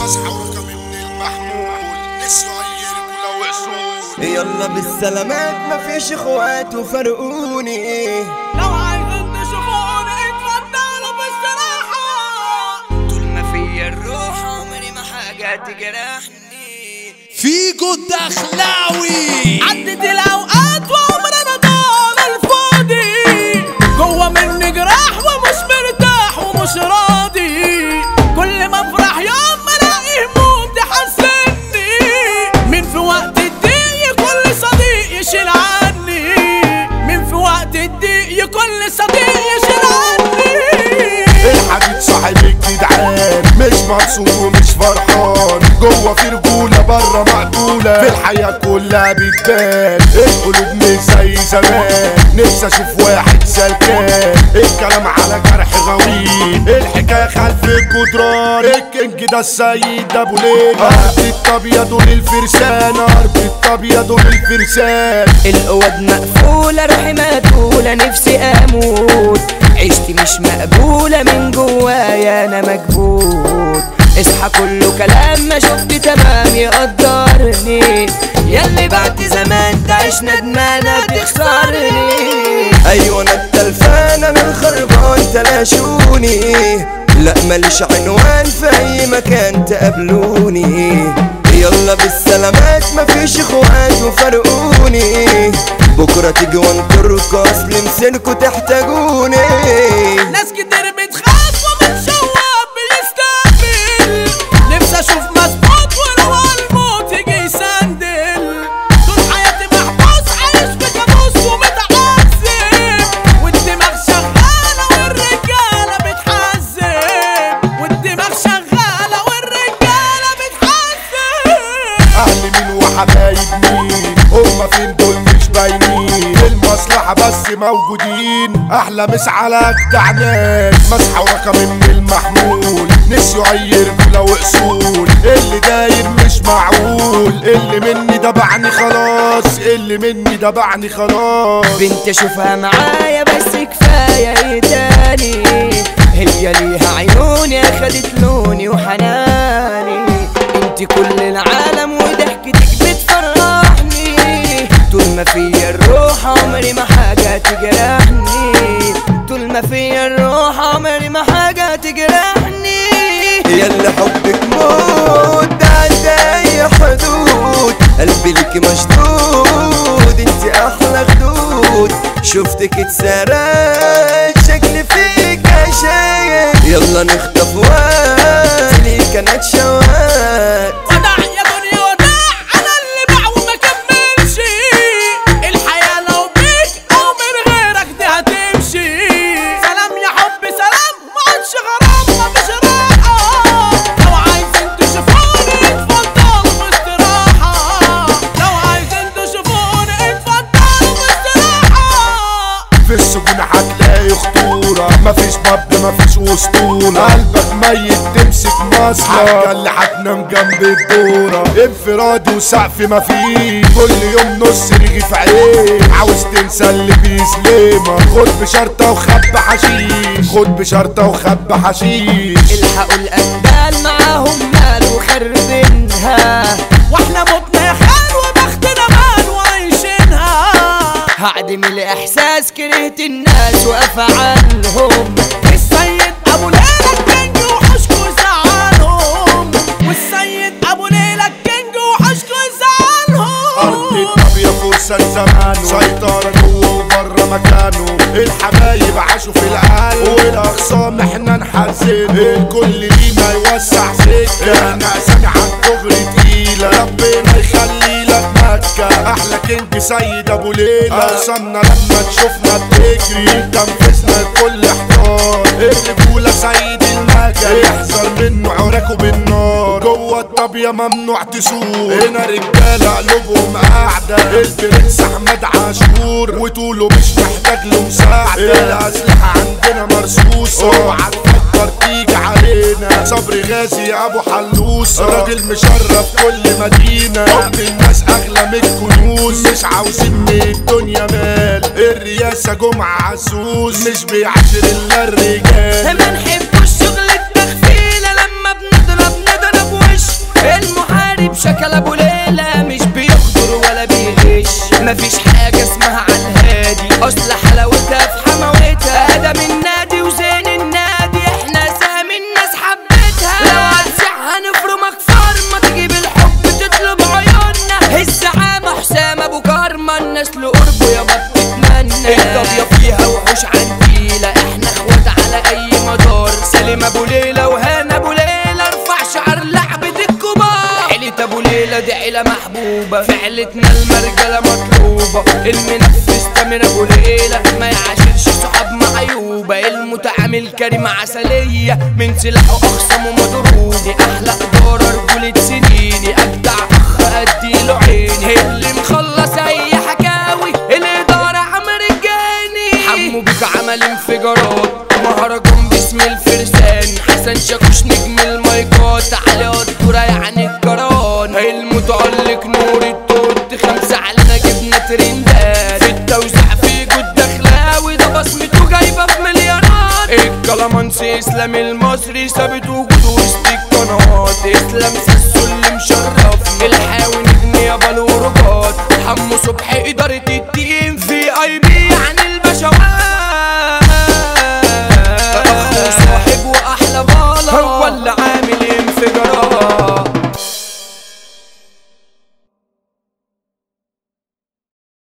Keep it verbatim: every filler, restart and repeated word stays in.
مسحة ورقم من المحمول نسيوا اي رجولة وعصول. يلا بالسلامات مفيش اخوات وفرقوني، لو عايزين تشوفوني اتفضلوا باستراحة. طول ما فيا الروح عمري ما حاجة تجرحني. فيجو الدخلاوي عدت الاوقات وعمرنا ضاع الفاضي، جوه مني جراح ومش مرتاح ومش راضي. كل ما افرح يوم ما الاقي هموم تحزني، مين في وقت الضيق كل صديق يشيل عني، مين في وقت الضيق كل صديق يشيل عني. الحديد صاحب الجدعان مش مبسوط ومش فرحان، جوه في رجولة برا مقتولة، في الحياة كلها بتبان القلوب مش زي زمان. نفسي اشوف واحد سلكان الكلام على جرح غويط، الحكاية خلف الجدران. الكينج ده السيد ابو ليلى، ارض الطابية دول الفرسان، ارض الطابية دول الفرسان. القواد مقفولة روحي مقتولة نفسي اموت، عيشتي مش مقبولة من جوايا انا مكبوت. اصحى كله كلام ما شفت تمام يقدرني، ياللي بعد زمان تعيش ندمانة تخسرني. ايوه انا التلفانة من خربان تلاشوني، لا ماليش عنوان في اي مكان تقابلوني. يلا بالسلامات مفيش اخوات وفرقوني، بكرة تيجي وانطركوا اصل مسيركوا تحتاجوني. ناس كتير بتخاف ومتشوق بيستقبل، نفسي اشوف مظبوط ولو الموت يجي يسندل. طول حياتي محبوس عايش في كابوس ومتعذب، والدماغ شغالة والرجالة بتحزب، والدماغ شغالة والرجالة بتحزب. اهل مين وحبايب مين هما فين دول مش باينين، المصلحة بس موجودين. احلى مس على اجدع ناس، مسحة ورقم من المحمول نسيوا اي رجولة واصول. اللي داير مش معقول، اللي مني ده بعني خلاص، اللي مني ده بعني خلاص. بنت اشوفها معايا بس كفاية ايه تاني، هي ليها عيوني اخدت لوني وحناني. انت كل العالم وضحكتك بتفرحني، طول ما فيا الروح عمري ما حاجة تجرحني، طول ما فيا الروح عمري ما حاجة تجرحني. ياللي حبك موت ده عدى اي حدود، قلبي ليكي مشدود انت احلى خدود. شفتك اتسرقت شكلي فيك عشايق، يلا نخطف وقت ليك انا اتشوقت. وداع يا دنيا وداع انا اللي باع وما كملش، الحياة لو بيك او من غيرك دي هتمشي. سلام يا حب سلام ما عادش غرام مفيش راحة، لو عايزين تشوفوني اتفضلوا باستراحة، لو عايزين تشوفوني اتفضلوا باستراحة. في السجون هتلاقي خطورة، مفيش باب مفيش اسطورة، قلبك ميت تمسك مصلة اللي هتنام جنب الدورة. انفرادي وسقف مفيش، كل يوم نص رغيف عيش، عاوز تنسى اللي بيسلمك خد بشرطة وخب حشيش، خد بشرطة وخب حشيش. الحقوا الأندال معاهم مال وخربينها، واحنا متنا يا خال وبختنا مال وعايشينها. هعدم الإحساس كرهت الناس وأفعالهم، السيد ابو ليلى الكينج وحشكو زعلهم، والسيد ابو ليلى الكينج وحشكو زعلهم. أرض الطابية فرصة زمانه، سيطرة جوه وبره مكانه. الحبايب عاشوا في العالم والأخصام احنا نحزن، الكل لينا يوسع سكة، احنا أسامي عالدغري تقيلة. ربنا يخلي لك مكة، أحلى كينج سيد أبو ليلى. أقسمنا لما تشوفنا بتجري، تنفذنا الكل احتار. الرجولة سيد المكة، يحذر منه عراكه بالنار. جوه الطابية ممنوع تسوق، هنا رجالة قلوبهم قاعدة. البرنس أحمد عاشور وطوله مش محتاج له مساعدة، الأسلحة عندنا مرصوصة، اوعى تفكر تيجي علينا. صبري غازي أبو حلوسة، راجل مشرف كل مدينة، حب الناس أغلى من الكنوز، مش عاوزين من الدنيا مال. الرئاسة جمعة عزوز، مش بيعاشر إلا الرجال. ما نحبوش شغل التخفيلة، لما بنضرب نضرب وش عيلة دي عيلة محبوبة، في عيلتنا المرجلة مطلوبة، المنفذ تامر ابو العيلة ما يعاشرش صحاب معيوبة، المتعامل كريم عسلية من سلاحه اخصم ومضروب، دي احلى ادارة رجولة سنيني، اجدع اخ اديله عيني، اللي مخلص اي حكاوي الادارة عمر الجاني، حمو بيك عمل انفجارات مهرجان باسم الفرسان، حسن شاكوش نجم المايكات، علي قدورة يعني الجران، المتألق نور التوت، خمسة علينا جبنا ترندات، في التوزيع في جود دخلاوي ده بصمته جايبة في مليارات، الكلامانسي اسلام المصري ثابت وجوده وسط القنوات، اسلام ساسو اللي مشرف